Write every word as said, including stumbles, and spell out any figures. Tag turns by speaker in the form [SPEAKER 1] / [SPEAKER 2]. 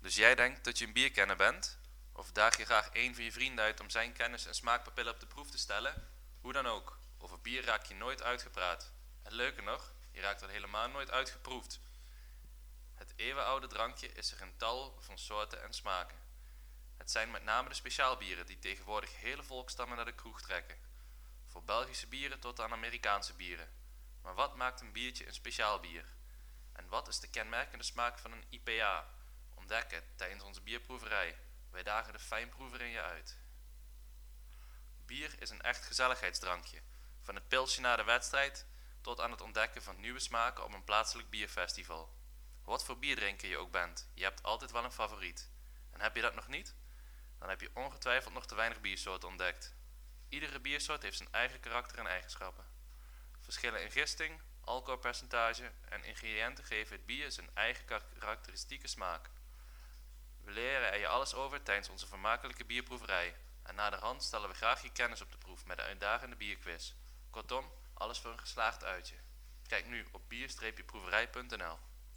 [SPEAKER 1] Dus jij denkt dat je een bierkenner bent? Of daag je graag één van je vrienden uit om zijn kennis en smaakpapillen op de proef te stellen? Hoe dan ook, over bier raak je nooit uitgepraat. En leuker nog, je raakt er helemaal nooit uitgeproefd. Het eeuwenoude drankje is er in tal van soorten en smaken. Het zijn met name de speciaalbieren die tegenwoordig hele volkstammen naar de kroeg trekken. Voor Belgische bieren tot aan Amerikaanse bieren. Maar wat maakt een biertje een speciaal bier? En wat is de kenmerkende smaak van een I P A? Ontdek het tijdens onze bierproeverij. Wij dagen de fijnproever in je uit. Bier is een echt gezelligheidsdrankje. Van het pilsje na de wedstrijd tot aan het ontdekken van nieuwe smaken op een plaatselijk bierfestival. Wat voor bierdrinker je ook bent, je hebt altijd wel een favoriet. En heb je dat nog niet? Dan heb je ongetwijfeld nog te weinig biersoorten ontdekt. Iedere biersoort heeft zijn eigen karakter en eigenschappen. Verschillen in gisting, alcoholpercentage en ingrediënten geven het bier zijn eigen karakteristieke smaak. We leren er je alles over tijdens onze vermakelijke bierproeverij. En naderhand stellen we graag je kennis op de proef met een uitdagende bierquiz. Kortom, alles voor een geslaagd uitje. Kijk nu op bier-proeverij punt n l.